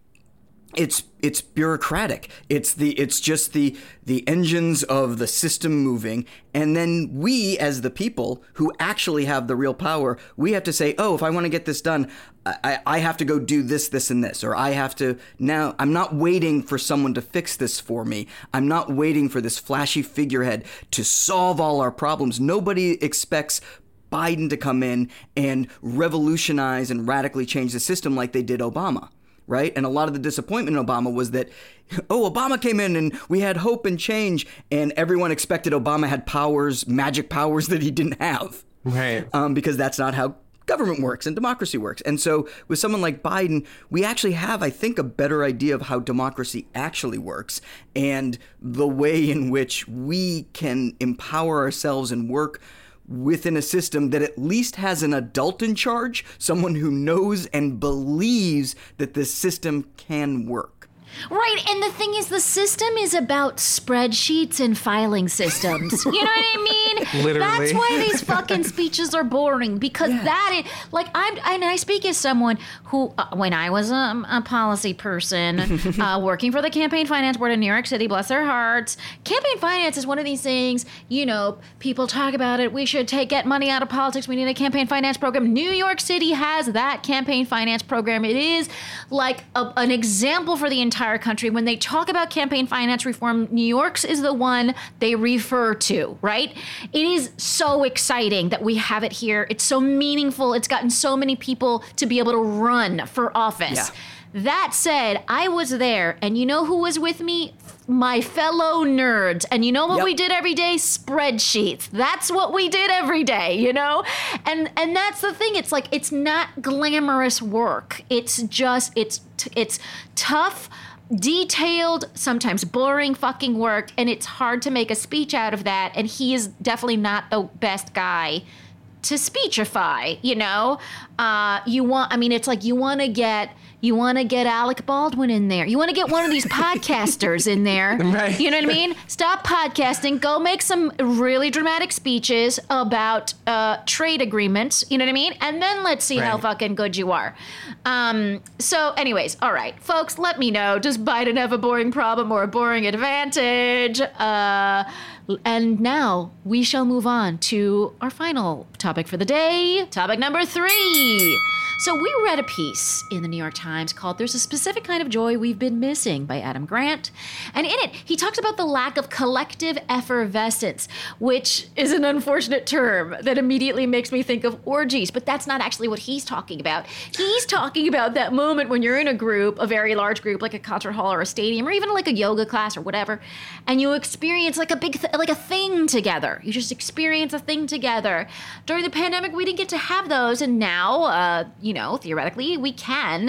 it's bureaucratic. It's just the engines of the system moving, and then we, as the people who actually have the real power, we have to say, oh, if I want to get this done, I have to go do this, this, and this, or I have to now. I'm not waiting for someone to fix this for me. I'm not waiting for this flashy figurehead to solve all our problems. Nobody expects Biden to come in and revolutionize and radically change the system like they did Obama. Right? And a lot of the disappointment in Obama was that, Obama came in and we had hope and change, and everyone expected Obama had powers, magic powers that he didn't have. Right. Because that's not how government works and democracy works. And so with someone like Biden, we actually have, I think, a better idea of how democracy actually works and the way in which we can empower ourselves and work within a system that at least has an adult in charge, someone who knows and believes that this system can work. Right, and the thing is, the system is about spreadsheets and filing systems. You know what I mean? Literally. That's why these fucking speeches are boring, because that is, like, I speak as someone who, when I was a policy person, working for the Campaign Finance Board in New York City, bless their hearts, campaign finance is one of these things, people talk about it, we should get money out of politics, we need a campaign finance program. New York City has that campaign finance program. It is like an example for the entire country. When they talk about campaign finance reform, New York's is the one they refer to, right? It is so exciting that we have it here. It's so meaningful. It's gotten so many people to be able to run for office. Yeah. That said, I was there, and you know who was with me? My fellow nerds. And you know what we did every day? Spreadsheets. That's what we did every day, And that's the thing. It's like, it's not glamorous work. It's just, it's tough, detailed, sometimes boring fucking work, and it's hard to make a speech out of that, and he is definitely not the best guy to speechify, you want to get Alec Baldwin in there. You want to get one of these podcasters in there. Right. You know what I mean? Stop podcasting. Go make some really dramatic speeches about trade agreements. You know what I mean? And then let's see how fucking good you are. So anyways, all right, folks, let me know. Does Biden have a boring problem or a boring advantage? And now we shall move on to our final topic for the day. Topic number 3. So we read a piece in the New York Times called "There's a Specific Kind of Joy We've Been Missing" by Adam Grant. And in it, he talks about the lack of collective effervescence, which is an unfortunate term that immediately makes me think of orgies. But that's not actually what he's talking about. He's talking about that moment when you're in a group, a very large group, like a concert hall or a stadium, or even like a yoga class or whatever, and you experience like a big, like a thing together. You just experience a thing together. During the pandemic, we didn't get to have those, and now, theoretically, we can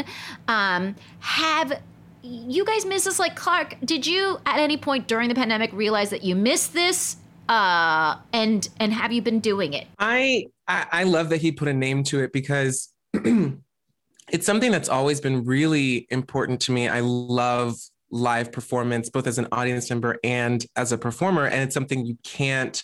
have. You guys miss this? Like, Clark, did you at any point during the pandemic realize that you missed this? And have you been doing it? I love that he put a name to it, because it's something that's always been really important to me. I love live performance, both as an audience member and as a performer. And it's something you can't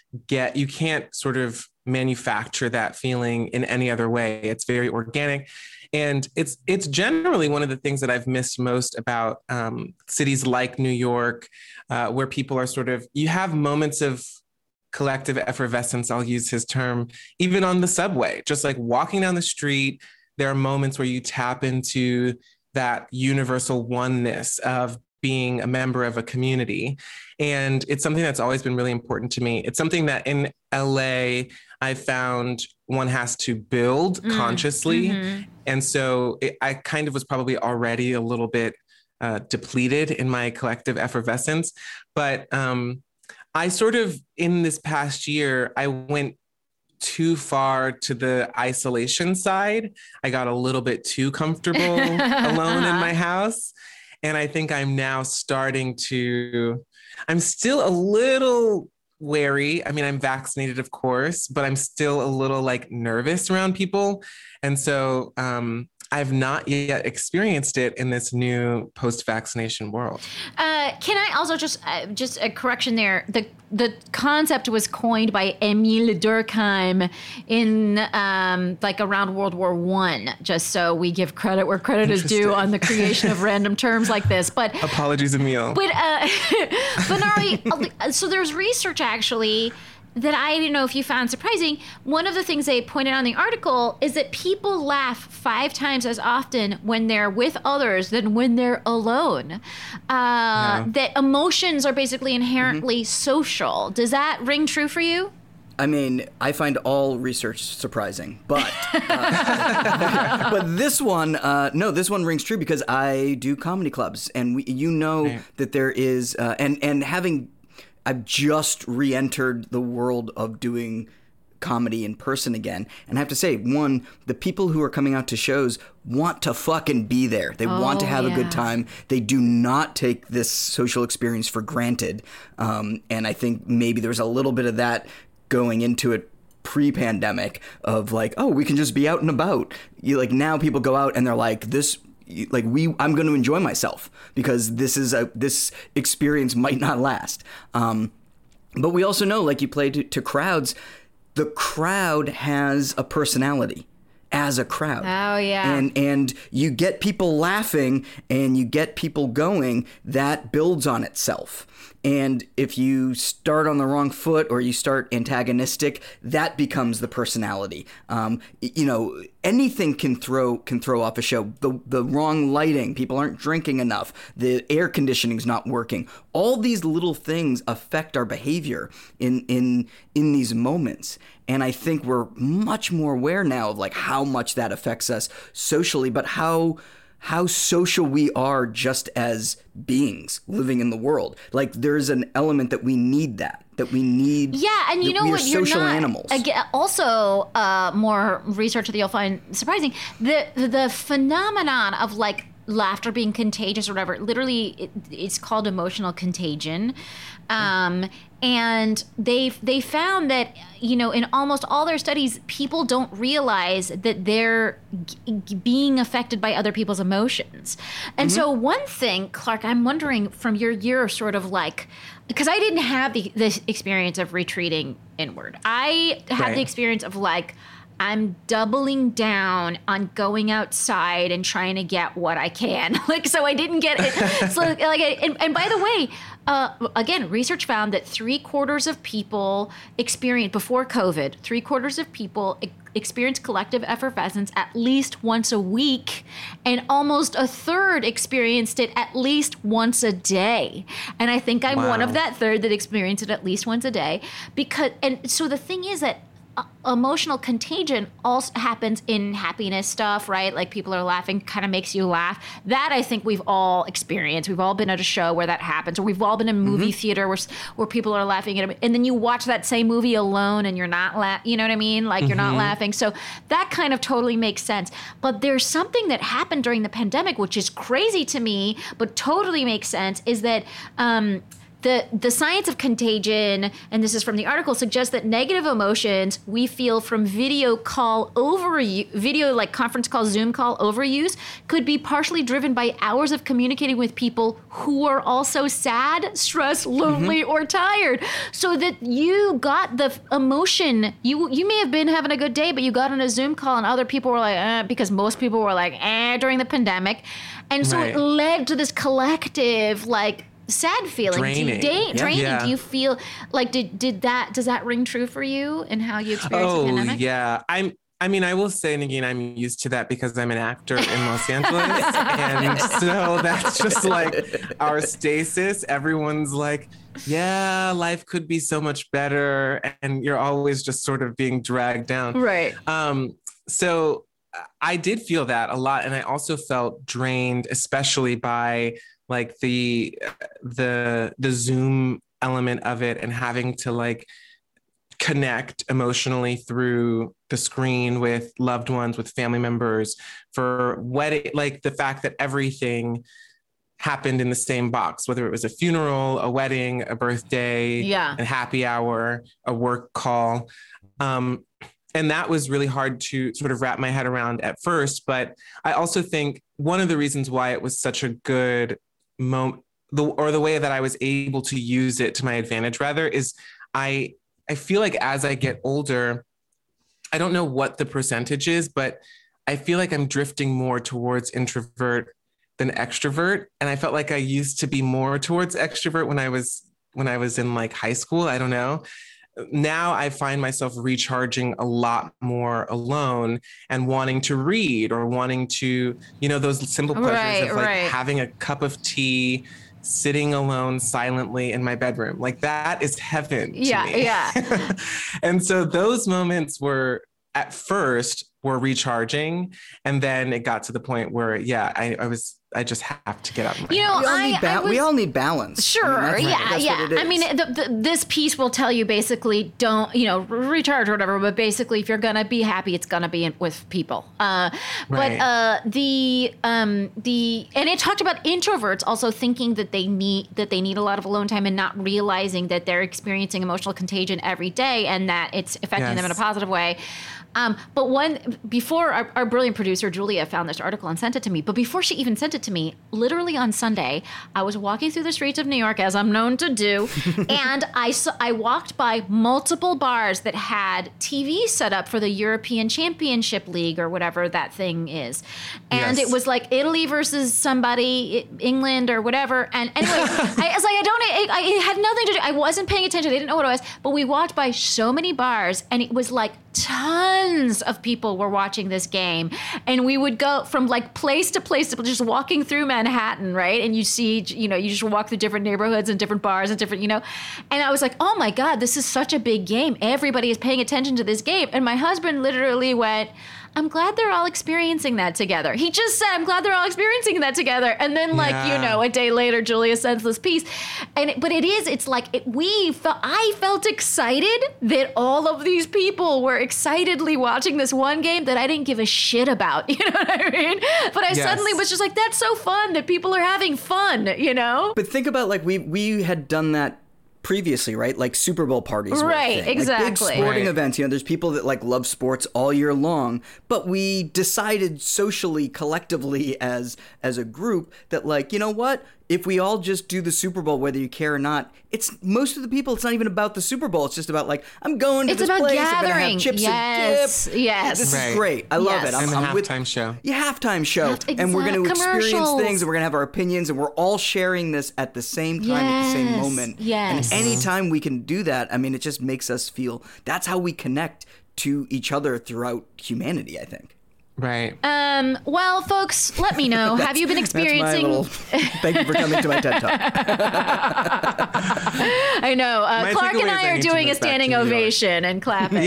sort of manufacture that feeling in any other way. It's very organic. And it's generally one of the things that I've missed most about cities like New York, where people are you have moments of collective effervescence, I'll use his term, even on the subway. Just like walking down the street, there are moments where you tap into that universal oneness of being a member of a community. And it's something that's always been really important to me. It's something that in LA, I found one has to build consciously. Mm-hmm. And so I kind of was probably already a little bit depleted in my collective effervescence. But I in this past year, I went too far to the isolation side. I got a little bit too comfortable alone in my house. And I think I'm now starting to I'm still a little wary. I mean, I'm vaccinated, of course, but I'm still a little like nervous around people. And so I've not yet experienced it in this new post-vaccination world. Can I also just a correction there? The concept was coined by Emile Durkheim in like around World War I, just so we give credit where credit is due on the creation of random terms like this. But apologies, Emile. But Nari, so there's research actually that I didn't know if you found surprising. One of the things they pointed out in the article is that people laugh 5 times as often when they're with others than when they're alone. That emotions are basically inherently social. Does that ring true for you? I mean, I find all research surprising, but but this one, no, this one rings true because I do comedy clubs, and that there is, and having. I've just re-entered the world of doing comedy in person again. And I have to say, one, the people who are coming out to shows want to fucking be there. They want to have a good time. They do not take this social experience for granted. And I think maybe there's a little bit of that going into it pre-pandemic of like, oh, we can just be out and about. Now people go out and they're like, I'm going to enjoy myself because this experience might not last. But we also know, like you play to crowds, the crowd has a personality as a crowd. Oh, yeah. And you get people laughing and you get people going, that builds on itself. And if you start on the wrong foot or you start antagonistic, that becomes the personality. Anything can throw off a show. The wrong lighting, people aren't drinking enough, the air conditioning's not working. All these little things affect our behavior in these moments. And I think we're much more aware now of like how much that affects us socially, but how social we are just as beings living in the world. Like there's an element that we need we need. Yeah, and you know what? You're social animals. Also, more research that you'll find surprising. The phenomenon of like laughter being contagious or whatever, literally it's called emotional contagion. And they found that, in almost all their studies, people don't realize that they're being affected by other people's emotions. And so one thing, Clark, I'm wondering from your year sort of like, because I didn't have the experience of retreating inward. I had the experience of like, I'm doubling down on going outside and trying to get what I can. So I didn't get it. So and by the way, again, research found that 3/4 of people before COVID, 3/4 of people experience collective effervescence at least once a week, and almost 1/3 experienced it at least once a day. And I think I'm one of that third that experienced it at least once a day. So the thing is that emotional contagion also happens in happiness stuff, right? Like people are laughing, kind of makes you laugh. That I think we've all experienced. We've all been at a show where that happens, or we've all been in a movie theater where people are laughing at it, and then you watch that same movie alone and you're not you know what I mean? Like you're not laughing. So that kind of totally makes sense. But there's something that happened during the pandemic, which is crazy to me, but totally makes sense, is that the science of contagion, and this is from the article, suggests that negative emotions we feel from video like conference call, Zoom call overuse could be partially driven by hours of communicating with people who are also sad, stressed, lonely, or tired. So that you got the emotion, you may have been having a good day, but you got on a Zoom call and other people were like, because most people were like, during the pandemic. And so it led to this collective, like, sad feeling. Draining. Draining. Yeah. Do you feel like does that ring true for you and how you experienced the pandemic? Yeah. I mean, I will say, Nagin, I'm used to that because I'm an actor in Los Angeles. And so that's just like our stasis. Everyone's like, yeah, life could be so much better. And you're always just sort of being dragged down. Right. So I did feel that a lot. And I also felt drained, especially by like the Zoom element of it and having to like connect emotionally through the screen with loved ones, with family members, for wedding, like the fact that everything happened in the same box, whether it was a funeral, a wedding, a birthday, a happy hour, a work call. And that was really hard to sort of wrap my head around at first. But I also think one of the reasons why it was such a good moment, the way that I was able to use it to my advantage, rather, is I feel like as I get older, I don't know what the percentage is, but I feel like I'm drifting more towards introvert than extrovert. And I felt like I used to be more towards extrovert when I was in like high school. I don't know. Now I find myself recharging a lot more alone and wanting to read or wanting to, those simple pleasures of like having a cup of tea, sitting alone silently in my bedroom. Like that is heaven to me. Yeah. And so those moments were at first were recharging. And then it got to the point where, I just have to get out of my house. We all need balance. Sure. That's what it is. I mean, this piece will tell you basically don't, recharge or whatever, but basically if you're going to be happy, it's going to be with people. But and it talked about introverts also thinking that they need a lot of alone time and not realizing that they're experiencing emotional contagion every day and that it's affecting them in a positive way. But before our brilliant producer, Julia, found this article and sent it to me, but before she even sent it to me, literally on Sunday, I was walking through the streets of New York, as I'm known to do, and I walked by multiple bars that had TV set up for the European Championship League or whatever that thing is. And it was like Italy versus somebody, England or whatever. And anyway, it had nothing to do, I wasn't paying attention, I didn't know what it was, but we walked by so many bars and it was like tons of people were watching this game, and we would go from like place to place, just walking through Manhattan, right? And you see, you just walk through different neighborhoods and different bars and different, and I was like, oh my God, this is such a big game. Everybody is paying attention to this game. And my husband literally went, I'm glad they're all experiencing that together. He just said, I'm glad they're all experiencing that together. And then a day later, Julia sends this piece. I felt excited that all of these people were excitedly watching this one game that I didn't give a shit about. You know what I mean? But I suddenly was just like, that's so fun that people are having fun, But think about like we had done that previously, right? Like Super Bowl parties. Right, exactly. Like big sporting events. There's people that like love sports all year long, but we decided socially, collectively as a group that like, you know what? If we all just do the Super Bowl, whether you care or not, it's most of the people, it's not even about the Super Bowl. It's just about like, I'm going to this place, gathering. I'm going to have chips and dip. Yes. This is great. I love it. And the halftime show. Yeah, halftime show. And we're going to experience things and we're going to have our opinions and we're all sharing this at the same time, at the same moment. Yes. And anytime we can do that, I mean, it just makes us feel, that's how we connect to each other throughout humanity, I think. Right. Well, folks, let me know. Have you been experiencing... Thank you for coming to my TED Talk. I know. Clark and I are doing a standing ovation and clapping.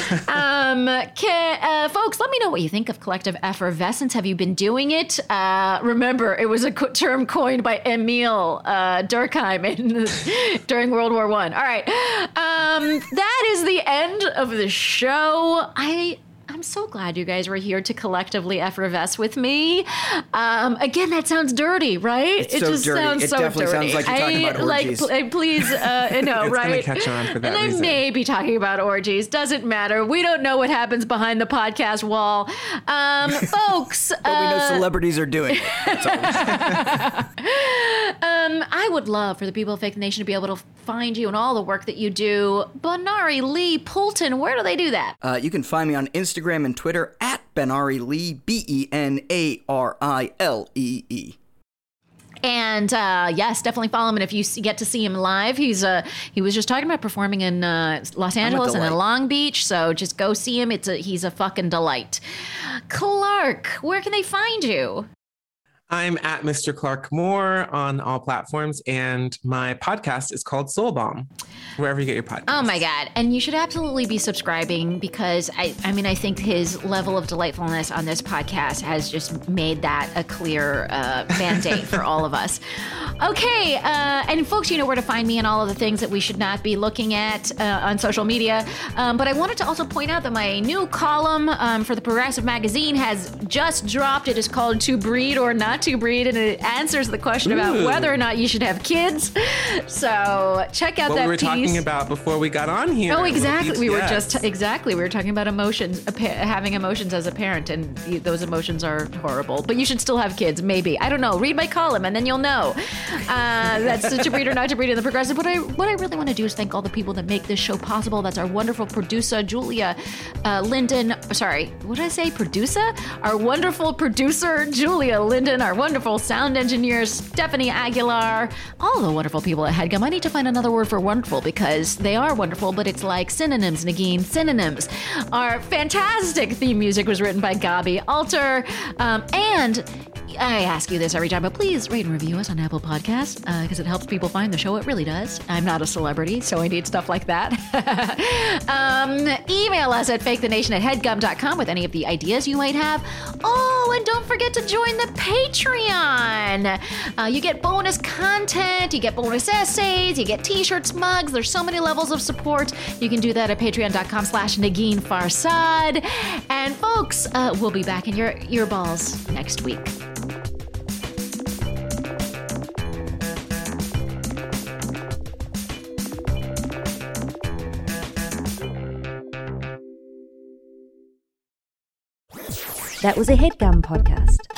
Yeah. Folks, let me know what you think of collective effervescence. Have you been doing it? Remember, it was a term coined by Emil Durkheim during World War I. All right. That is the end of the show. I'm so glad you guys were here to collectively effervesce with me. Again, that sounds dirty, right? It just dirty. Sounds so dirty. It definitely sounds like you're talking about orgies. Please, right? It's gonna catch on for that reason. I may be talking about orgies. Doesn't matter. We don't know what happens behind the podcast wall. Folks. But we know celebrities are doing it. That's all. I would love for the people of Fake Nation to be able to find you and all the work that you do. Benari Lee Poulton, where do they do that? You can find me on Instagram and Twitter at Benari Lee, BENARILEE. And yes, definitely follow him. And if you get to see him live, he was just talking about performing in Los Angeles and in Long Beach. So just go see him. He's a fucking delight. Clark, where can they find you? I'm at Mr. Clark Moore on all platforms, and my podcast is called Soul Bomb, wherever you get your podcast. Oh my God. And you should absolutely be subscribing because I think his level of delightfulness on this podcast has just made that a clear mandate for all of us. Okay. And folks, you know where to find me and all of the things that we should not be looking at on social media. But I wanted to also point out that my new column for the Progressive Magazine has just dropped. It is called To Breed or Not Not to Breed, and it answers the question about whether or not you should have kids. So check out that piece. What we were talking about before we got on here. Oh, exactly. We were talking about emotions, having emotions as a parent, and those emotions are horrible. But you should still have kids, maybe. I don't know. Read my column, and then you'll know. That's To Breed or Not to Breed in the Progressive. What I really want to do is thank all the people that make this show possible. That's our wonderful producer, Julia Linden. Sorry, what did I say? Producer? Our wonderful producer, Julia Linden. Our wonderful sound engineer, Stephanie Aguilar. All the wonderful people at HeadGum. I need to find another word for wonderful because they are wonderful, but it's like synonyms, Nagin. Synonyms. Our fantastic theme music was written by Gabi Alter. And I ask you this every time, but please rate and review us on Apple Podcasts because it helps people find the show. It really does. I'm not a celebrity, so I need stuff like that. Email us at fakethenation@headgum.com with any of the ideas you might have. Oh, and don't forget to join the Patreon. You get bonus content, you get bonus essays, you get t-shirts, mugs. There's so many levels of support. You can do that at patreon.com/Nagin Farsad. And folks, we'll be back in your earballs next week. That was a HeadGum podcast.